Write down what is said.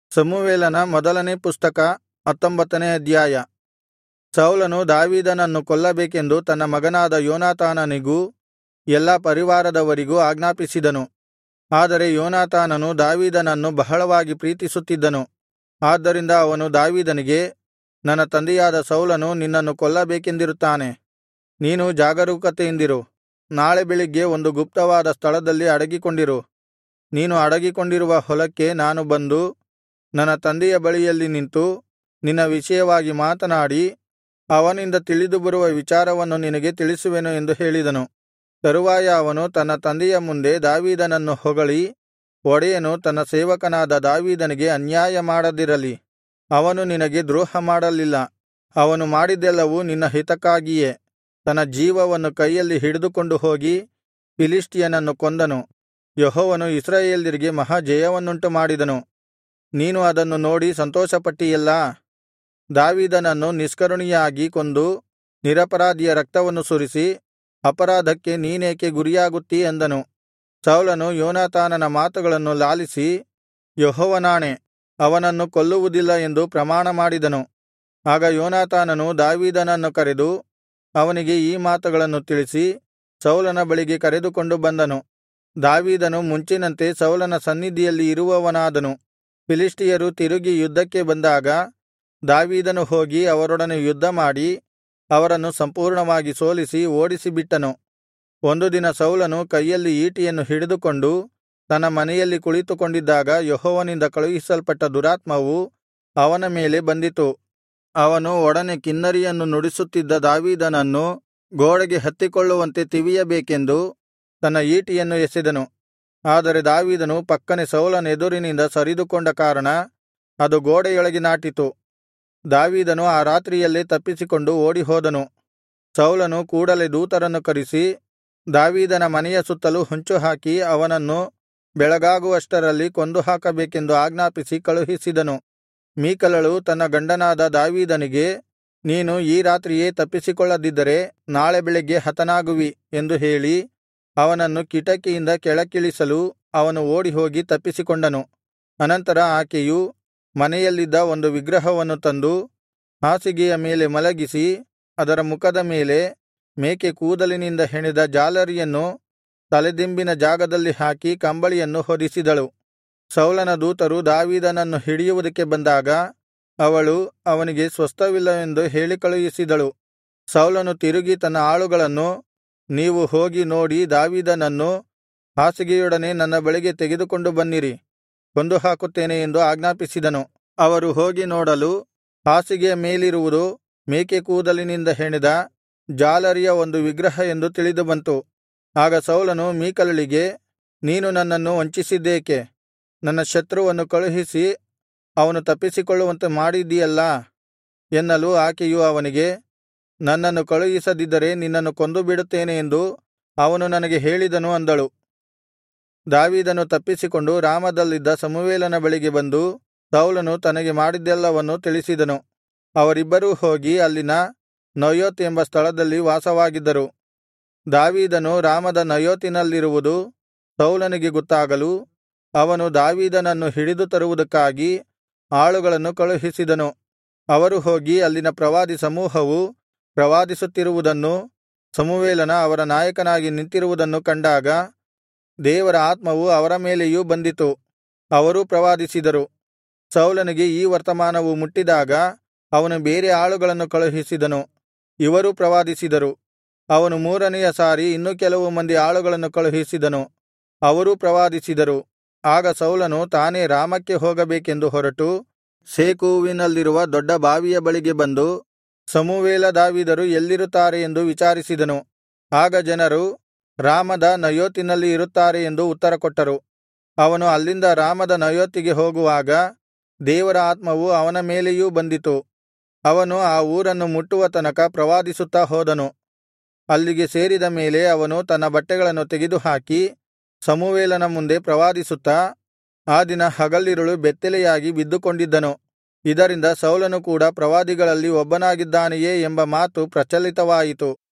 ಸಮುವೇಲನ ಮೊದಲನೇ ಪುಸ್ತಕ 19ನೇ ಅಧ್ಯಾಯ. ಸೌಲನು ದಾವೀದನನ್ನು ಕೊಲ್ಲಬೇಕೆಂದು ತನ್ನ ಮಗನಾದ ಯೋನಾತಾನನಿಗೂ ಎಲ್ಲಾ ಪರಿವಾರದವರಿಗೂ ಆಜ್ಞಾಪಿಸಿದನು. ಆದರೆ ಯೋನಾತಾನನು ದಾವೀದನನ್ನು ಬಹಳವಾಗಿ ಪ್ರೀತಿಸುತ್ತಿದ್ದನು. ಆದ್ದರಿಂದ ಅವನು ದಾವೀದನಿಗೆ, ನನ್ನ ತಂದೆಯಾದ ಸೌಲನು ನಿನ್ನನ್ನು ಕೊಲ್ಲಬೇಕೆಂದಿರುತ್ತಾನೆ. ನೀನು ಜಾಗರೂಕತೆಯಿಂದಿರು. ನಾಳೆ ಬೆಳಿಗ್ಗೆ ಒಂದು ಗುಪ್ತವಾದ ಸ್ಥಳದಲ್ಲಿ ಅಡಗಿಕೊಂಡಿರು. ನೀನು ಅಡಗಿಕೊಂಡಿರುವ ಹೊಲಕ್ಕೆ ನಾನು ಬಂದು ನನ್ನ ತಂದೆಯ ಬಳಿಯಲ್ಲಿ ನಿಂತು ನಿನ್ನ ವಿಷಯವಾಗಿ ಮಾತನಾಡಿ ಅವನಿಂದ ತಿಳಿದು ಬರುವ ವಿಚಾರವನ್ನು ನಿನಗೆ ತಿಳಿಸುವೆನು ಎಂದು ಹೇಳಿದನು. ತರುವಾಯ ಅವನು ತನ್ನ ತಂದೆಯ ಮುಂದೆ ದಾವೀದನನ್ನು ಹೊಗಳಿ, ಒಡೆಯನು ತನ್ನ ಸೇವಕನಾದ ದಾವೀದನಿಗೆ ಅನ್ಯಾಯ ಮಾಡದಿರಲಿ. ಅವನು ನಿನಗೆ ದ್ರೋಹ ಮಾಡಲಿಲ್ಲ. ಅವನು ಮಾಡಿದ್ದೆಲ್ಲವೂ ನಿನ್ನ ಹಿತಕ್ಕಾಗಿಯೇ. ತನ್ನ ಜೀವವನ್ನು ಕೈಯಲ್ಲಿ ಹಿಡಿದುಕೊಂಡು ಹೋಗಿ ಫಿಲಿಷ್ಟಿಯನನ್ನು ಕೊಂದನು. ಯೆಹೋವನು ಇಸ್ರಾಯೇಲ್ಯರಿಗೆ ಮಹಾ ಜಯವನ್ನುಂಟು ಮಾಡಿದನು. ನೀನು ಅದನ್ನು ನೋಡಿ ಸಂತೋಷಪಟ್ಟಿಯಲ್ಲಾ? ದಾವೀದನನ್ನು ನಿಷ್ಕರುಣಿಯಾಗಿ ಕೊಂದು ನಿರಪರಾಧಿಯ ರಕ್ತವನ್ನು ಸುರಿಸಿ ಅಪರಾಧಕ್ಕೆ ನೀನೇಕೆ ಗುರಿಯಾಗುತ್ತೀ ಎಂದನು. ಸೌಲನು ಯೋನಾತಾನನ ಮಾತುಗಳನ್ನು ಲಾಲಿಸಿ, ಯೆಹೋವನಾಣೆ, ಅವನನ್ನು ಕೊಲ್ಲುವುದಿಲ್ಲ ಎಂದು ಪ್ರಮಾಣ ಮಾಡಿದನು. ಆಗ ಯೋನಾತಾನನು ದಾವೀದನನ್ನು ಕರೆದು ಅವನಿಗೆ ಈ ಮಾತುಗಳನ್ನು ತಿಳಿಸಿ ಸೌಲನ ಬಳಿಗೆ ಕರೆದುಕೊಂಡು ಬಂದನು. ದಾವೀದನು ಮುಂಚಿನಂತೆ ಸೌಲನ ಸನ್ನಿಧಿಯಲ್ಲಿ ಇರುವವನಾದನು. ಫಿಲಿಷ್ಟಿಯರು ತಿರುಗಿ ಯುದ್ಧಕ್ಕೆ ಬಂದಾಗ ದಾವೀದನು ಹೋಗಿ ಅವರೊಡನೆ ಯುದ್ಧಮಾಡಿ ಅವರನ್ನು ಸಂಪೂರ್ಣವಾಗಿ ಸೋಲಿಸಿ ಓಡಿಸಿಬಿಟ್ಟನು. ಒಂದು ದಿನ ಸೌಲನು ಕೈಯಲ್ಲಿ ಈಟಿಯನ್ನು ಹಿಡಿದುಕೊಂಡು ತನ್ನ ಮನೆಯಲ್ಲಿ ಕುಳಿತುಕೊಂಡಿದ್ದಾಗ ಯೆಹೋವನಿಂದ ಕಳುಹಿಸಲ್ಪಟ್ಟ ದುರಾತ್ಮವು ಅವನ ಮೇಲೆ ಬಂದಿತು. ಅವನು ಒಡನೆ ಕಿನ್ನರಿಯನ್ನು ನುಡಿಸುತ್ತಿದ್ದ ದಾವೀದನನ್ನು ಗೋಡೆಗೆ ಹತ್ತಿಕೊಳ್ಳುವಂತೆ ತಿವಿಯಬೇಕೆಂದು ತನ್ನ ಈಟಿಯನ್ನು ಎಸೆದನು. ಆದರೆ ದಾವೀದನು ಪಕ್ಕನೆ ಸೌಲನೆದುರಿನಿಂದ ಸರಿದುಕೊಂಡ ಕಾರಣ ಅದು ಗೋಡೆಯೊಳಗೆ ನಾಟಿತು. ದಾವೀದನು ಆ ರಾತ್ರಿಯಲ್ಲೇ ತಪ್ಪಿಸಿಕೊಂಡು ಓಡಿಹೋದನು. ಸೌಲನು ಕೂಡಲೆ ದೂತರನ್ನು ಕರೆಸಿ ದಾವೀದನ ಮನೆಯ ಸುತ್ತಲೂ ಹೊಂಚುಹಾಕಿ ಅವನನ್ನು ಬೆಳಗಾಗುವಷ್ಟರಲ್ಲಿ ಕೊಂದು ಹಾಕಬೇಕೆಂದು ಆಜ್ಞಾಪಿಸಿ ಕಳುಹಿಸಿದನು. ಮೀಕಲಳು ತನ್ನ ಗಂಡನಾದ ದಾವೀದನಿಗೆ, ನೀನು ಈ ರಾತ್ರಿಯೇ ತಪ್ಪಿಸಿಕೊಳ್ಳದಿದ್ದರೆ ನಾಳೆ ಬೆಳಿಗ್ಗೆ ಹತನಾಗುವಿ ಎಂದು ಹೇಳಿ ಅವನನ್ನು ಕಿಟಕಿಯಿಂದ ಕೆಳಕ್ಕಿಳಿಸಲು ಅವನು ಓಡಿಹೋಗಿ ತಪ್ಪಿಸಿಕೊಂಡನು. ಅನಂತರ ಆಕೆಯು ಮನೆಯಲ್ಲಿದ್ದ ಒಂದು ವಿಗ್ರಹವನ್ನು ತಂದು ಹಾಸಿಗೆಯ ಮೇಲೆ ಮಲಗಿಸಿ ಅದರ ಮುಖದ ಮೇಲೆ ಮೇಕೆ ಕೂದಲಿನಿಂದ ಹೆಣೆದ ಜಾಲರಿಯನ್ನು ತಲೆದಿಂಬಿನ ಜಾಗದಲ್ಲಿ ಹಾಕಿ ಕಂಬಳಿಯನ್ನು ಹೊದಿಸಿದಳು. ಸೌಲನ ದೂತರು ದಾವೀದನನ್ನು ಹಿಡಿಯುವುದಕ್ಕೆ ಬಂದಾಗ ಅವಳು ಅವನಿಗೆ ಸ್ವಸ್ಥವಿಲ್ಲವೆಂದು ಹೇಳಿ ಕಳುಹಿಸಿದಳು. ಸೌಲನು ತಿರುಗಿ ತನ್ನ ಆಳುಗಳನ್ನು, ನೀವು ಹೋಗಿ ನೋಡಿ ದಾವೀದನನ್ನು ಹಾಸಿಗೆಯೊಡನೆ ನನ್ನ ಬಳಿಗೆ ತೆಗೆದುಕೊಂಡು ಬನ್ನಿರಿ, ಕೊಂದು ಹಾಕುತ್ತೇನೆ ಎಂದು ಆಜ್ಞಾಪಿಸಿದನು. ಅವರು ಹೋಗಿ ನೋಡಲು ಹಾಸಿಗೆಯ ಮೇಲಿರುವುದು ಮೇಕೆ ಕೂದಲಿನಿಂದ ಹೆಣೆದ ಜಾಲರಿಯ ಒಂದು ವಿಗ್ರಹ ಎಂದು ತಿಳಿದುಬಂತು. ಆಗ ಸೌಲನು ಮೀಕಲಳಿಗೆ, ನೀನು ನನ್ನನ್ನು ವಂಚಿಸಿದ್ದೇಕೆ? ನನ್ನ ಶತ್ರುವನ್ನು ಕಳುಹಿಸಿ ಅವನು ತಪ್ಪಿಸಿಕೊಳ್ಳುವಂತೆ ಮಾಡಿದ್ದೀಯಲ್ಲಾ ಎನ್ನಲು ಆಕೆಯು ಅವನಿಗೆ, ನನ್ನನ್ನು ಕಳುಹಿಸದಿದ್ದರೆ ನಿನ್ನನ್ನು ಕೊಂದುಬಿಡುತ್ತೇನೆ ಎಂದು ಅವನು ನನಗೆ ಹೇಳಿದನು ಅಂದಳು. ದಾವೀದನು ತಪ್ಪಿಸಿಕೊಂಡು ರಾಮದಲ್ಲಿದ್ದ ಸಮುವೇಲನ ಬಳಿಗೆ ಬಂದು ಸೌಲನು ತನಗೆ ಮಾಡಿದ್ದೆಲ್ಲವನ್ನೂ ತಿಳಿಸಿದನು. ಅವರಿಬ್ಬರೂ ಹೋಗಿ ಅಲ್ಲಿನ ನಯೋತ್ ಎಂಬ ಸ್ಥಳದಲ್ಲಿ ವಾಸವಾಗಿದ್ದರು. ದಾವೀದನು ರಾಮದ ನಯೋತಿನಲ್ಲಿರುವುದು ಸೌಲನಿಗೆ ಗೊತ್ತಾಗಲು ಅವನು ದಾವೀದನನ್ನು ಹಿಡಿದು ತರುವುದಕ್ಕಾಗಿ ಆಳುಗಳನ್ನು ಕಳುಹಿಸಿದನು. ಅವರು ಹೋಗಿ ಅಲ್ಲಿನ ಪ್ರವಾದಿ ಸಮೂಹವು ಪ್ರವಾದಿಸುತ್ತಿರುವುದನ್ನೂ ಸಮುವೇಲನ ಅವರ ನಾಯಕನಾಗಿ ನಿಂತಿರುವುದನ್ನು ಕಂಡಾಗ ದೇವರ ಆತ್ಮವು ಅವರ ಮೇಲೆಯೂ ಬಂದಿತು. ಅವರೂ ಪ್ರವಾದಿಸಿದರು. ಸೌಲನಿಗೆ ಈ ವರ್ತಮಾನವು ಮುಟ್ಟಿದಾಗ ಅವನು ಬೇರೆ ಆಳುಗಳನ್ನು ಕಳುಹಿಸಿದನು. ಇವರೂ ಪ್ರವಾದಿಸಿದರು. ಅವನು ಮೂರನೆಯ ಸಾರಿ ಇನ್ನೂ ಕೆಲವು ಮಂದಿ ಆಳುಗಳನ್ನು ಕಳುಹಿಸಿದನು. ಅವರೂ ಪ್ರವಾದಿಸಿದರು. ಆಗ ಸೌಲನು ತಾನೇ ರಾಮಕ್ಕೆ ಹೋಗಬೇಕೆಂದು ಹೊರಟು ಸೇಕೂವಿನಲ್ಲಿರುವ ದೊಡ್ಡ ಬಾವಿಯ ಬಳಿಗೆ ಬಂದು ಸಮುವೇಲ ದಾವೀದರು ಎಲ್ಲಿರುತ್ತಾರೆ ಎಂದು ವಿಚಾರಿಸಿದನು. ಆಗ ಜನರು ರಾಮದ ನಯೋತಿನಲ್ಲಿ ಇರುತ್ತಾರೆ ಎಂದು ಉತ್ತರಕೊಟ್ಟರು. ಅವನು ಅಲ್ಲಿಂದ ರಾಮದ ನಯೋತಿಗೆ ಹೋಗುವಾಗ ದೇವರ ಆತ್ಮವು ಅವನ ಮೇಲೆಯೂ ಬಂದಿತು. ಅವನು ಆ ಊರನ್ನು ಮುಟ್ಟುವ ತನಕ ಪ್ರವಾದಿಸುತ್ತಾ ಹೋದನು. ಅಲ್ಲಿಗೆ ಸೇರಿದ ಮೇಲೆ ಅವನು ತನ್ನ ಬಟ್ಟೆಗಳನ್ನು ತೆಗೆದುಹಾಕಿ ಸಮುವೇಲನ ಮುಂದೆ ಪ್ರವಾದಿಸುತ್ತಾ ಆ ದಿನ ಹಗಲಿರುಳು ಬೆತ್ತಲೆಯಾಗಿ ಬಿದ್ದುಕೊಂಡಿದ್ದನು. ಇದರಿಂದ ಸೌಲನು ಕೂಡ ಪ್ರವಾದಿಗಳಲ್ಲಿ ಒಬ್ಬನಾಗಿದ್ದಾನೆಯೇ ಎಂಬ ಮಾತು ಪ್ರಚಲಿತವಾಯಿತು.